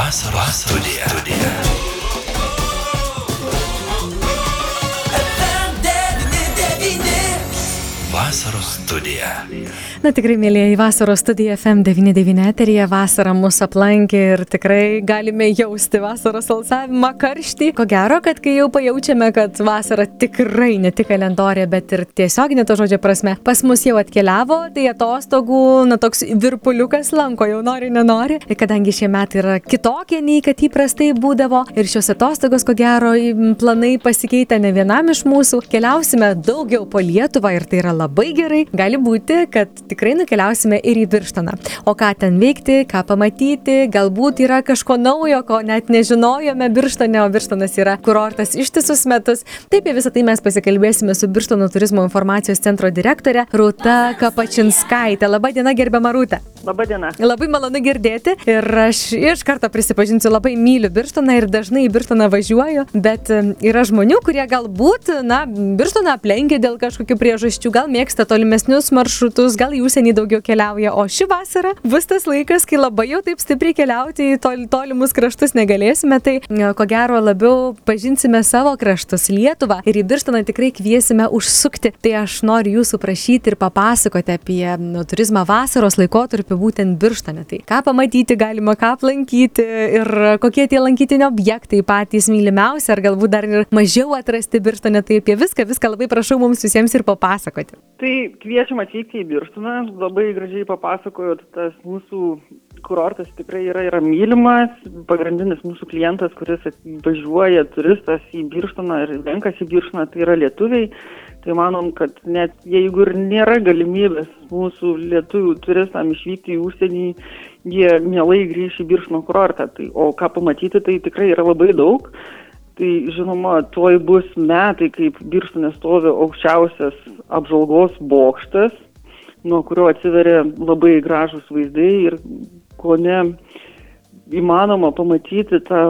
Vasaros studija. Vasaros studija. Na tikrai, mėlieji, Vasaros studija FM99 eteryje vasarą mus aplankė ir tikrai galime jausti vasaros alsavimą, karštį. Ko gero, kad kai jau pajaučiame, kad vasara tikrai ne tik kalendorė, bet ir tiesioginė to žodžio prasme, pas mus jau atkeliavo, tai atostogų, toks virpuliukas lanko, jau nori, nenori. Ir kadangi šie metai yra kitokie nei kad įprastai būdavo ir šios atostogos, ko gero, planai pasikeitė ne vienam iš mūsų, keliausime daugiau po Lietuvą ir tai yra labai gerai. Gali būti, kad tikrai nukeliausime ir į Birštoną. O ką ten veikti, ką pamatyti, galbūt yra kažko naujo, ko net nežinojome Birštone, o Birštonas yra kurortas ištisus metus. Taip, visą tai mes pasikalbėsime su Birštono turizmo informacijos centro direktorė Rūta Kapačinskaitė. Labadiena, gerbiama Rūta. Labadiena. Labai malonu girdėti ir aš iš karto prisipažinsiu, labai myliu Birštoną ir dažnai į Birštoną važiuoju, bet yra žmonių, kurie galbūt, Birštoną aplenkia dėl kažkokių priežasčių, gal mėgsta tolimesnius maršrutus, gal į užsienį daugiau keliauja, o ši vasara bus tas laikas, kai labai jau taip stipriai keliauti į tolimus kraštus negalėsime, tai ko gero labiau pažinsime savo kraštus, Lietuvą, ir į Birštoną tikrai kviesime užsukti. Tai aš noriu jūsų prašyti ir papasakoti apie turizmą vasaros laikotarpį būtent Birštone. Tai ką pamatyti galima, ką aplankyti ir kokie tie lankytiniai objektai patys mylimiausi, ar galbūt dar ir mažiau atrasti Birštone, tai apie viską labai prašau mums visiems ir papasakoti. Tai kviečiam atvykti į Birštoną, labai gražiai papasakojot, tas mūsų kurortas tikrai yra mylimas, pagrindinis mūsų klientas, kuris važiuoja turistas į Birštoną ir renkasi į Birštoną, tai yra lietuviai. Tai manom, kad net jeigu ir nėra galimybės mūsų lietuvių turistam išvykti į užsienį, jie mielai grįš į Birštono kurortą. O ką pamatyti, tai tikrai yra labai daug. Tai žinoma, tuoj bus metai, kaip Birštone stovi aukščiausias apžvalgos bokštas, nuo kurio atsiveria labai gražūs vaizdai ir kone įmanoma pamatyti tą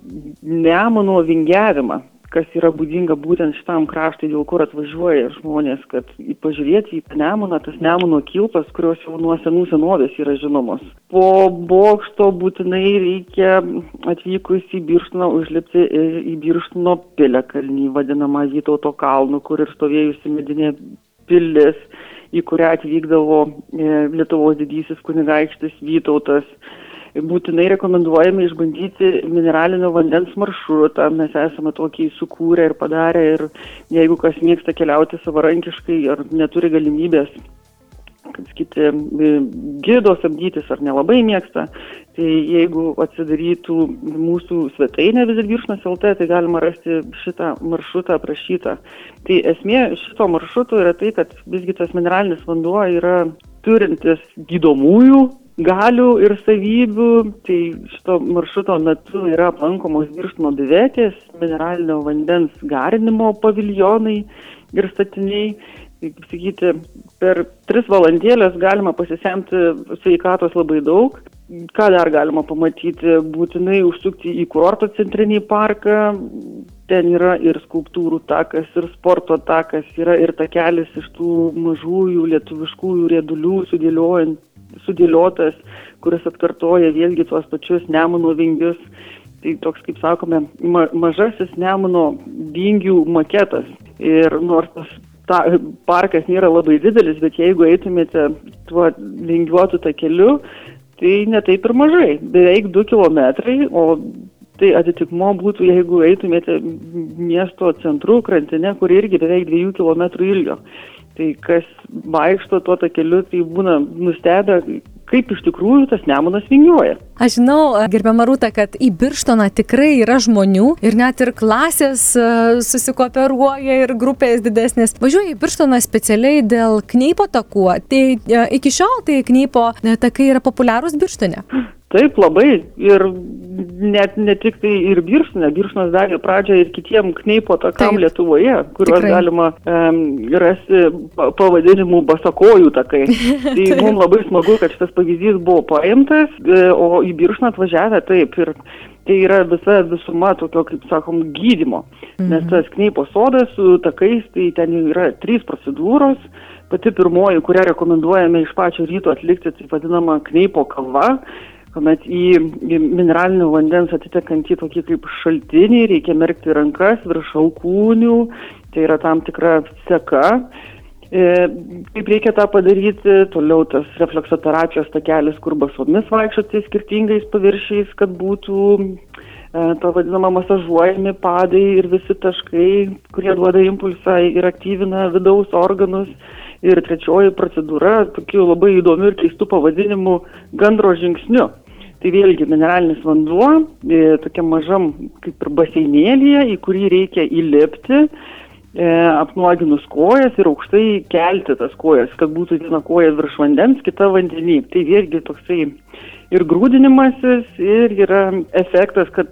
Nemuno vingiavimą, kas yra būdinga būtent šitam kraštui, dėl kur atvažiuoja žmonės, kad pažiūrėti į Nemuną, tas Nemuno kilpas, kurios jau nuo senų senovės yra žinomos. Po bokšto būtinai reikia atvykus į Birštoną užlipti į Birštono piliakalnį, vadinamą Vytauto kalnu, kur ir stovėjusi medinė pilis, į kurią atvykdavo Lietuvos didysis kunigaikštis Vytautas. Būtinai rekomenduojame išbandyti mineralinio vandens maršrutą. Mes esame tokį sukūrę ir padarę, ir jeigu kas mėgsta keliauti savarankiškai ar neturi galimybės, gido samdytis ar nelabai mėgsta, tai jeigu atsidarytų mūsų svetainę visitbirštonas.lt, tai galima rasti šitą maršrutą aprašytą. Tai esmė šito maršruto yra tai, kad visgi tas mineralinis vanduo yra turintis gydomųjų galių ir savybių. Tai šito maršruto metu yra aplankomos Birštono bivetės, mineralinio vandens garinimo paviljonai ir statiniai. Tai, kaip sakyti, per 3 valandėlės galima pasisemti sveikatos labai daug. Ką dar galima pamatyti? Būtinai užsukti į kurorto centrinį parką. Ten yra ir skulptūrų takas, ir sporto takas, yra ir takelis iš tų mažųjų lietuviškųjų riedulių sudėliotas, kuris atkartoja vėlgi tuos pačius Nemuno vingius. Tai toks, kaip sakome, mažasis Nemuno vingių maketas. Ir nors tas parkas nėra labai didelis, bet jeigu eitumėte tuo vingiuotu takeliu, tai ne taip ir mažai. Beveik 2 kilometrai, o tai atitikmo būtų, jeigu eitumėte miesto centru, krantine, kur irgi beveik 2 kilometrų ilgio. Tai kas vaikšto tuo takeliu, tai būna nustebę, kaip iš tikrųjų tas Nemunas vingiuoja. Aš žinau, gerbiama Rūta, kad į Birštoną tikrai yra žmonių ir net ir klasės susikooperuoja ir grupės didesnės. Važiuoja į Birštoną specialiai dėl Kneipo takų. Tai iki šiol tai Kneipo takai yra populiarūs Birštone. Taip, labai. Ir net ne tik tai ir Birštone. Birštonas davė pradžią ir kitiem Kneipo takam Lietuvoje, kuriuos galima rasti pavadinimų basakojų takai. Tai mums labai smagu, kad šitas pavyzdys buvo paimtas, o į Birštoną atvažiavę taip. Ir tai yra visa visuma tokio, kaip sakom, gydymo. Nes tas Kneipo sodas su takais, tai ten yra 3 procedūros. Pati pirmoji, kurią rekomenduojame iš pačio ryto atlikti, tai vadinama Kneipo kava. kuomet į mineralinio vandens atitekantį tokį kaip šaltinį reikia merkti rankas virš alkūnių, tai yra tam tikra seka. Kaip reikia tą padaryti, toliau tas refleksoterapijos takelis, kur basomis vaikščioti skirtingais paviršiais, kad būtų to vadinama masažuojami padai ir visi taškai, kurie duoda impulsą ir aktyvina vidaus organus. Ir trečioji procedūra, tokiu labai įdomiu ir keistų pavadinimu gandro žingsniu. Tai vėlgi mineralinis vanduo, tokiam mažam kaip ir baseinėlyje, į kurį reikia įlipti, apnuoginus kojas ir aukštai kelti tas kojas, kad būtų viena koja virš vandens, kita vandenį. Tai vėlgi toksai ir grūdinimasis, ir yra efektas, kad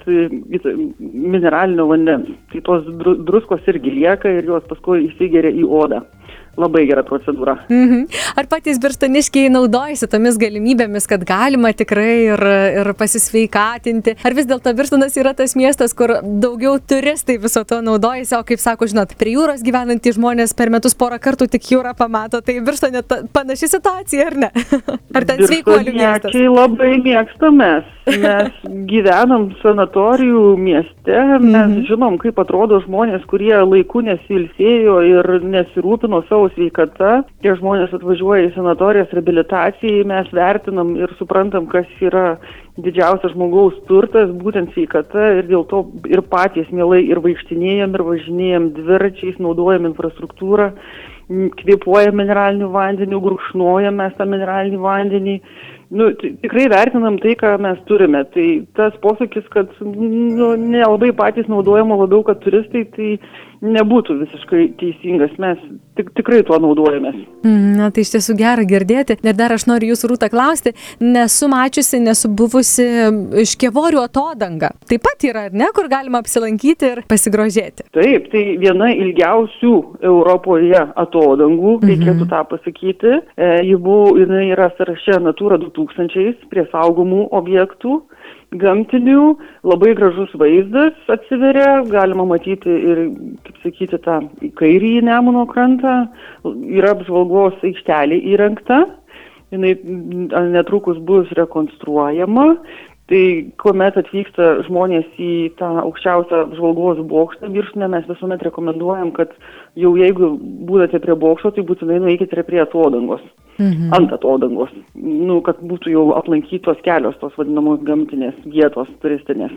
mineralinio vandens. Tai tos druskos irgi lieka ir jos paskui įsigeria į odą. Labai gera procedūra. Ar patys birštoniškiai naudojasi tomis galimybėmis, kad galima tikrai ir pasisveikatinti? Ar vis dėlto Birštonas yra tas miestas, kur daugiau turistai viso to naudojasi, o kaip sako, žinot, prie jūros gyvenantys žmonės per metus porą kartų tik jūrą pamato, tai Birštone panaši situacija, ar ne? Ar ten sveikuolių miestas? Birštoniečiai labai mėgstamės. Mes gyvenam sanatorijų mieste, mes žinom, kaip atrodo žmonės, kurie laiku nesilsėjo ir nesirūpino savo sveikata. Tie žmonės atvažiuoja į sanatorijas reabilitacijai, mes vertinam ir suprantam, kas yra didžiausias žmogaus turtas, būtent sveikata, ir dėl to ir patys mielai ir vaikštinėjam, ir važinėjam dviračiais, naudojam infrastruktūrą, kvėpuojam mineraliniu vandeniu, gurkšnojam mes tą mineralinį vandenį. Tikrai vertinam tai, ką mes turime. Tai tas posakis, kad nelabai patys naudojama, labiau, kad turistai, tai nebūtų visiškai teisingas. Mes tikrai tuo naudojamės. Na, tai iš tiesų gera girdėti. Ir dar aš noriu jūsų, Rūta, klausti, nesu mačiusi, nesu buvusi Škėvorių atodanga. Taip pat yra, ar ne, kur galima apsilankyti ir pasigrožėti? Taip, tai viena ilgiausių Europoje atodangų, reikėtų tą pasakyti. Jinai yra sąraše Natura 2000 prie saugomų objektų. Gamtinių, labai gražus vaizdas atsiveria, galima matyti ir, kaip sakyti, tą kairįjį Nemuno krantą, yra apžvalgos aikštelė įrengta, jinai netrukus bus rekonstruojama. Tai kuomet atvyksta žmonės į tą aukščiausią apžvalgos bokštą Birštone, mes visuomet rekomenduojam, kad jau jeigu būdate prie bokšto, tai būtinai nueikite prie atodangos, ant atodangos, kad būtų jau aplankytos kelios tos vadinamos gamtinės vietos turistinės.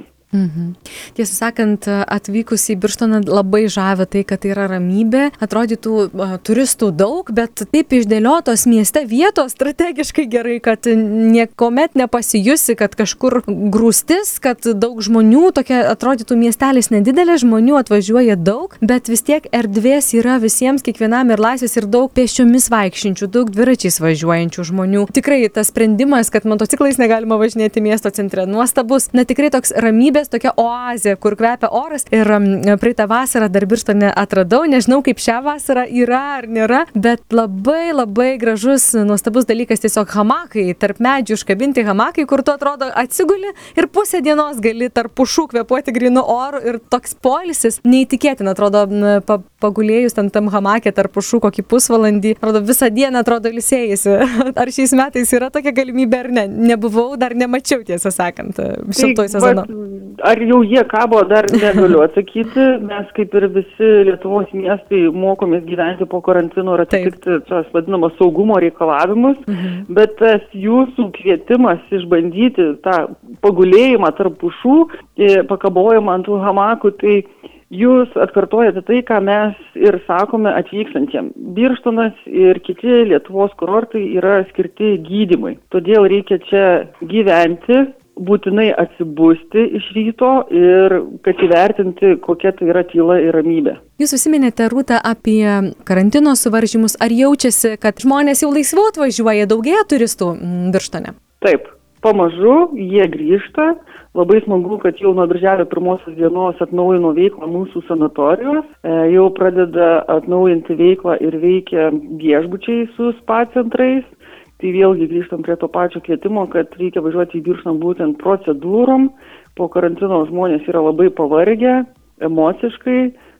Tiesą sakant, atvykus į Birštoną labai žavia tai, kad tai yra ramybė, atrodytų turistų daug, bet taip išdėliotos mieste vietos strategiškai gerai, kad niekuomet nepasijusi, kad kažkur grūstis, kad daug žmonių, tokia atrodytų miestelis nedidelė, žmonių atvažiuoja daug, bet vis tiek erdvės yra visiems, kiekvienam ir laisvės ir daug pėsčiomis vaikščiančių, daug dviračiais važiuojančių žmonių. Tikrai tas sprendimas, kad motociklais negalima važinėti miesto centre, nuostabus. Na tikrai toks ramybės, tokia oazė, kur kvepia oras. Ir praeitą vasarą dar Birštone atradau, nežinau kaip šią vasarą yra ar nėra, bet labai labai gražus, nuostabus dalykas, tiesiog hamakai, tarp medžių užkabinti hamakai, kur tu atrodo atsiguli ir pusę dienos gali tarp pušų kvėpuoti grynu oru ir toks poilsis neįtikėtina, atrodo, pagulėjus tam hamake tarp pušų kokį pusvalandį, atrodo visą dieną atrodo ilsėjasi. Ar šiais metais yra tokia galimybė ar ne? Nebuvau, dar nemačiau, tiesą sakant, šiltuoju sezonu. Ar jau jie kabo, dar negaliu atsakyti. Mes kaip ir visi Lietuvos miestai mokomės gyventi po karantino ir atitikti tas vadinamas saugumo reikalavimus, bet tas jūsų kvietimas išbandyti tą pagulėjimą tarp pušų, pakabojimą ant tų hamakų, tai jūs atkartojate tai, ką mes ir sakome atvykstantiem. Birštonas ir kiti Lietuvos kurortai yra skirti gydymui. Todėl reikia čia gyventi, būtinai atsibusti iš ryto ir kad įvertinti, kokia tai yra tyla ir ramybė. Jūs užsiminėte, Rūta, apie karantino suvaržymus. Ar jaučiasi, kad žmonės jau laisviau atvažiuoja, daugėja turistų Birštone? Taip, pamažu jie grįžta. Labai smagu, kad jau nuo birželio 1 dienos atnaujino veiklą mūsų sanatorijos. Jau pradeda atnaujinti veiklą ir veikia viešbučiai su spa centrais. Tai vėlgi grįžtam prie to pačio kvietimo, kad reikia važiuoti į Birštoną būtent procedūrom. Po karantino žmonės yra labai pavargę emociškai,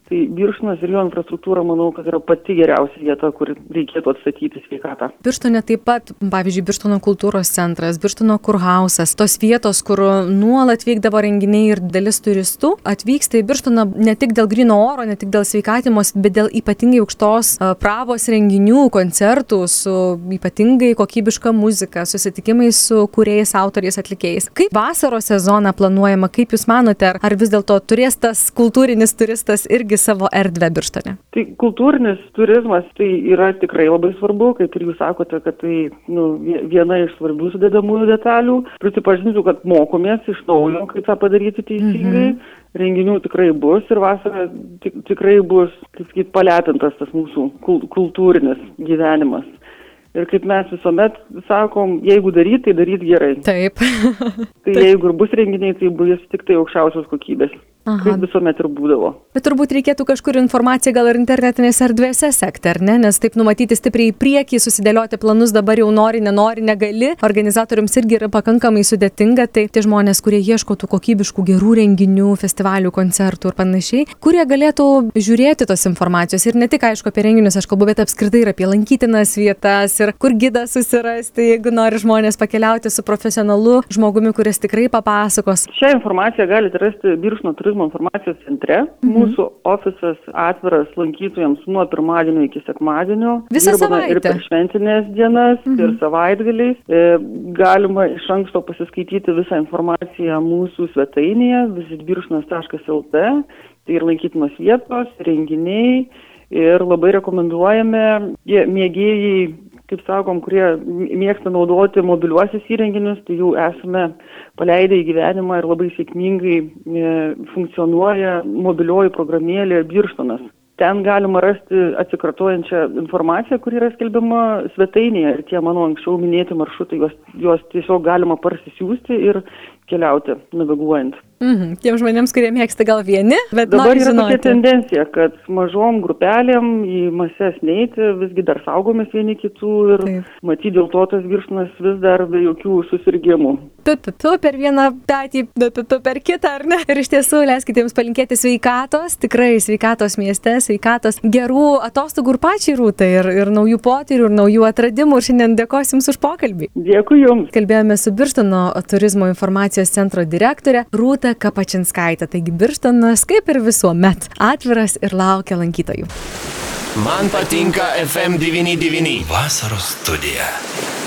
Tai Birštonas ir jo infrastruktūra, manau, kad yra pati geriausia vieta, kur reikėtų atstatyti sveikatą. Birštone taip pat, pavyzdžiui, Birštono kultūros centras, Birštono kurhausas, tos vietos, kur nuolat vykdavo renginiai ir dalis turistų, atvyksta į Birštoną ne tik dėl gryno oro, ne tik dėl sveikatimos, bet dėl ypatingai aukštos pravos renginių, koncertų, su ypatingai kokybiška muzika, susitikimai su kūrėjais, autoriais, atlikėjais. Kaip vasaros sezoną planuojama, kaip Jūs manote, ar vis dėlto turės tas kultūrinis turistas irgi savo erdvę Birštone? Tai kultūrinis turizmas tai yra tikrai labai svarbu, kaip ir Jūs sakote, kad tai viena iš svarbių sudedamųjų detalių. Prisipažinsiu, kad mokomės iš naujo, kaip tą padaryti teisingai. Renginių tikrai bus ir vasarą tikrai bus, kaip sakyt, palepintas tas mūsų kultūrinis gyvenimas. Ir kaip mes visuomet sakom, jeigu daryti, tai daryti gerai. Taip. Tai jeigu ir bus renginiai, tai bus tik tai aukščiausios kokybės. Kaip visuomet ir būdavo. Bet turbūt reikėtų kažkur informaciją gal ir internetinėse erdvėse sekti, ar ne? Nes taip numatyti stipriai į priekį, susidėlioti planus dabar jau nori, nenori, negali. Organizatoriams irgi yra pakankamai sudėtinga. Tai tie žmonės, kurie ieško tų kokybiškų gerų renginių, festivalių, koncertų ir panašiai, kurie galėtų žiūrėti tos informacijos. Ir ne tik, aišku, apie renginius aš kalbu, bet apskritai ir apie lankytinas vietas ir kur gidą susirasti, jeigu nori žmonės pakeliauti su profesionalu žmogumi, kuris tikrai papasakos. Šią informaciją galite rasti Birštono turizmo informacijos centre. Mūsų ofisas atviras lankytojams nuo pirmadienio iki sekmadienio. Visą savaitę. Ir per šventinės dienas, ir savaitgaliais. Galima iš anksto pasiskaityti visą informaciją mūsų svetainėje visitbirštonas.lt. Tai ir lankytinos vietos, renginiai. Ir labai rekomenduojame mėgėjai, kaip sakom, kurie mėgsta naudoti mobiliuosius įrenginius, tai jau esame paleidę į gyvenimą ir labai sėkmingai funkcionuoja mobilioji programėlė Birštonas. Ten galima rasti atsikartojančią informaciją, kuri yra skelbiama svetainėje. Ir tie mano anksčiau minėti maršrutai, juos tiesiog galima parsisiųsti ir keliauti, naviguojant. Tiem žmonėms, kurie mėgsta gal vieni, bet dabar nori žinoti. Dabar yra tokia tendencija, kad mažom grupelėm į mases neiti, visgi dar saugomės vieni kitų ir matyti dėl to tas Birštonas vis dar be jokių susirgimų. Tu per vieną petį, tu per kitą, ar ne? Ir iš tiesų leiskite jums palinkėti sveikatos, tikrai sveikatos mieste, sveikatos, gerų atostogų ir pačiai Rūtai, ir naujų potyrių, ir naujų atradimų. Ir šiandien dėkosiu Jums už pokalbį. Dėkui Jums. Kalbėjome su Birštono turizmo informacijos centro direktorė Rūta Kapačinskaitė. Taigi Birštonas, kaip ir visuomet, atviras ir laukia lankytojų. Man patinka FM 99. Vasaros studija.